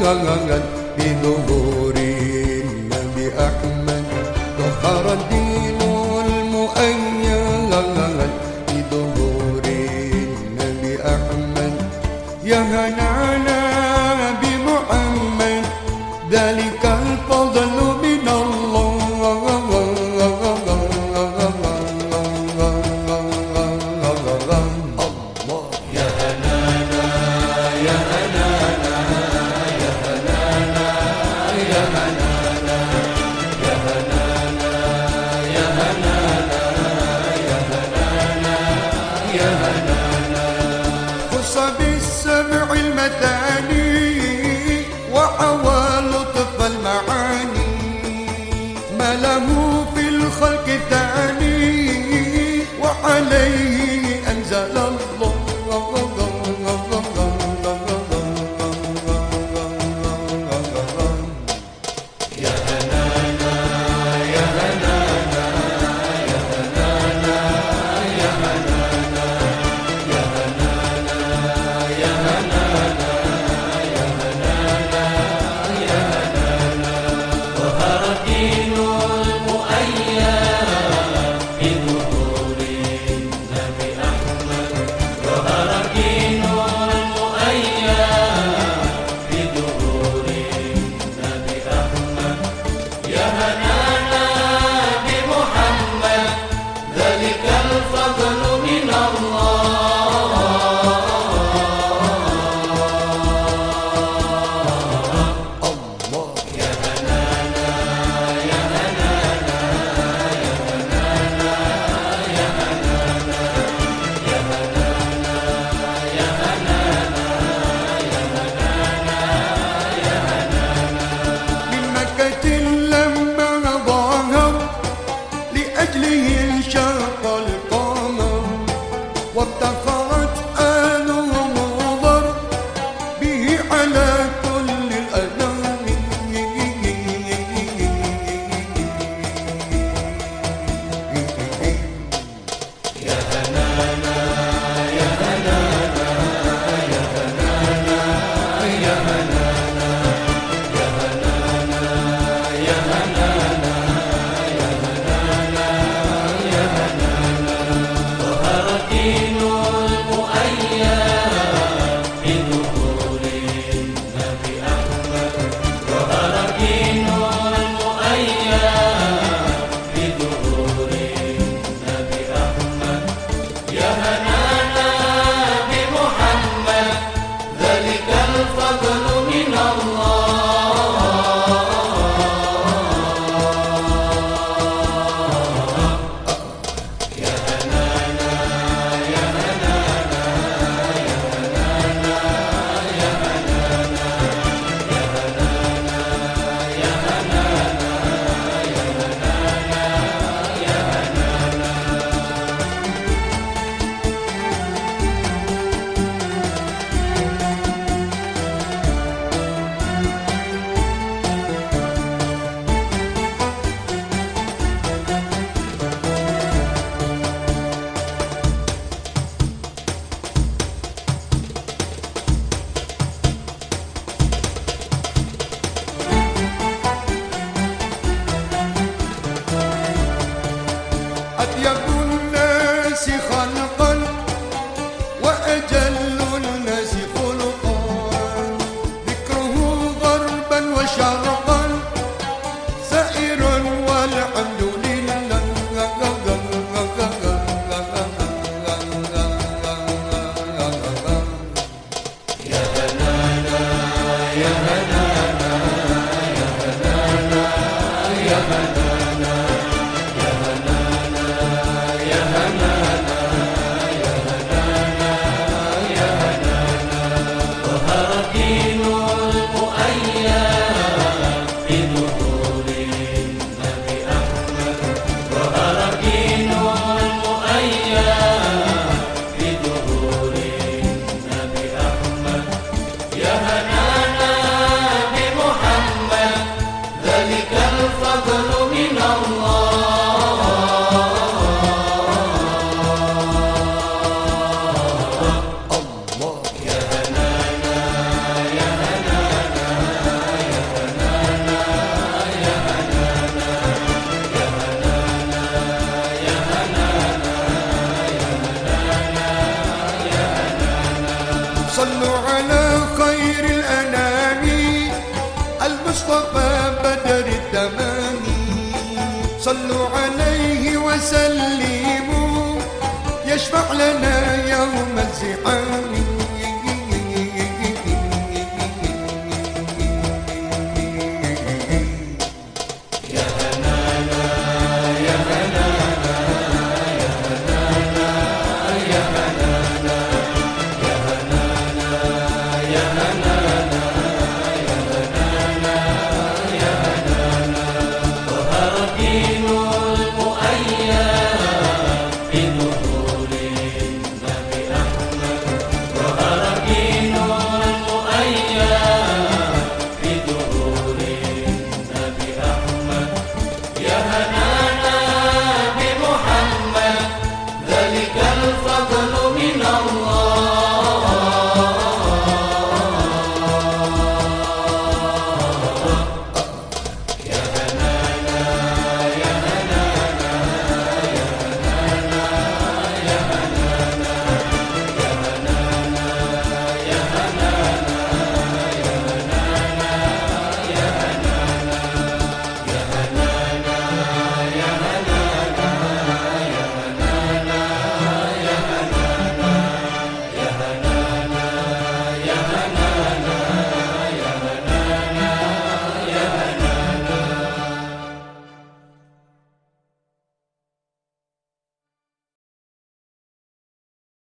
بظهور النبي أحمد ظهر الدين المؤيد بظهور النبي أحمد يا هنانا بمحمد ذلك الفضل من الله يا هنانا يا هنانا يا هنانا يا هنانا يا هنانا يا هنانا يا هنانا يا هنانا خص بالسمع المثاني وحوى لطف المعاني ما له في الخلق ثاني وعليه أنزل الله يا هنانا يا هنانا يا هنانا يا هنانا يا هنانا يا هنانا يا هنانا يا هنانا ظهر الدين المؤيد بظهور النبي أحمد صلوا على خير الأنام المصطفى بدر التمام صلوا عليه وسلموا يشفع لنا يوم الزحام